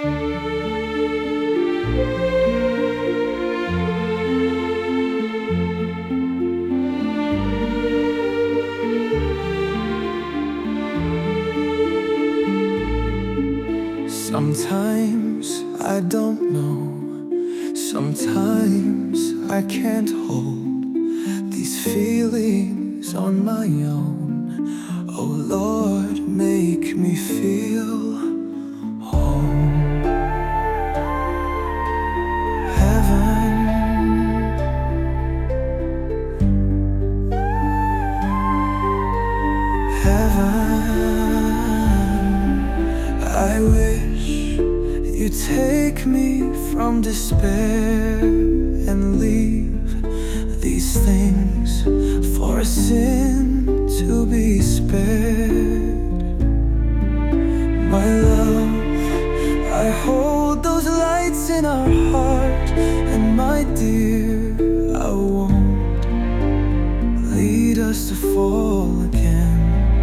Sometimes I don't know, sometimes I can't hold these feelings on my own. Oh Lord, make me feel home. Heaven, heaven, I wish you take me from despair and leave these things for a sin to be spared. My love, I hold those lights in our heart, and my dear, I won't lead us to fall again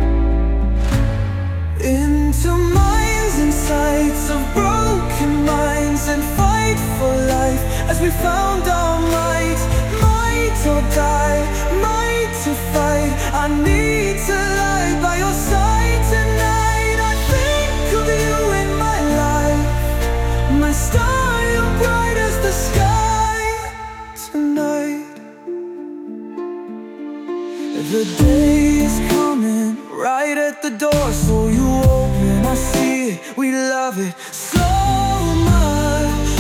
into minds and sights of broken minds, and fight for life as we found our might. Might or die, might to fight. I need to lie by your side tonight. I think of you in my life, my star, you're bright as the sky tonight. The day is coming right at the door, so you open, I see it, we love it so much.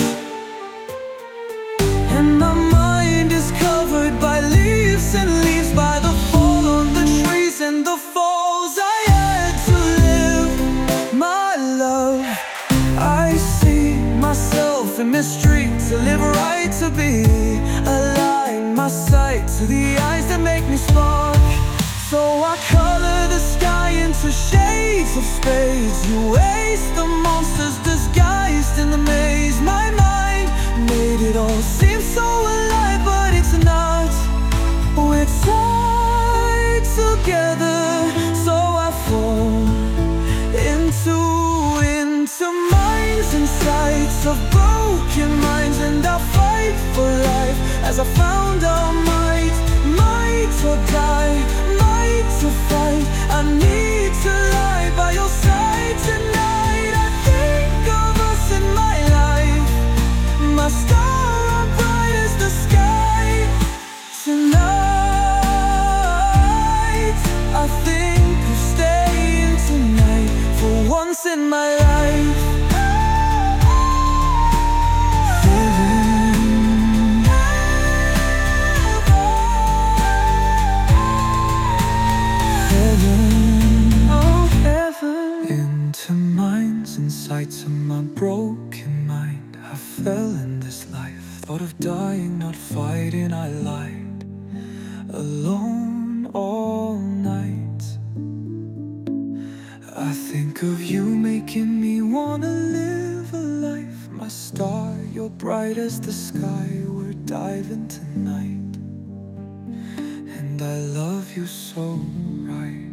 And my mind is covered by leaves and leaves, by the fall on the trees and the falls I had to live. My love, I see myself in this street, to live right, to be align my sight to the eyes that make me spark. So I color the sky into shades of spades. You waste the monsters disguised in the maze. My mind made it all seem so alive, but it's not. We're tied together, so I fall into minds and sights of broken minds, and I fight for life as I found our might. Might or die, to fight. I need to lie by your side tonight. I think of us in my life, my star, bright as the sky tonight. I think of staying tonight for once in my life. Into minds and sights of my broken mind, I fell in this life. Thought of dying, not fighting, I lied alone all night. I think of you making me wanna live a life. My star, you're bright as the sky. We're diving tonight, and I love you so right.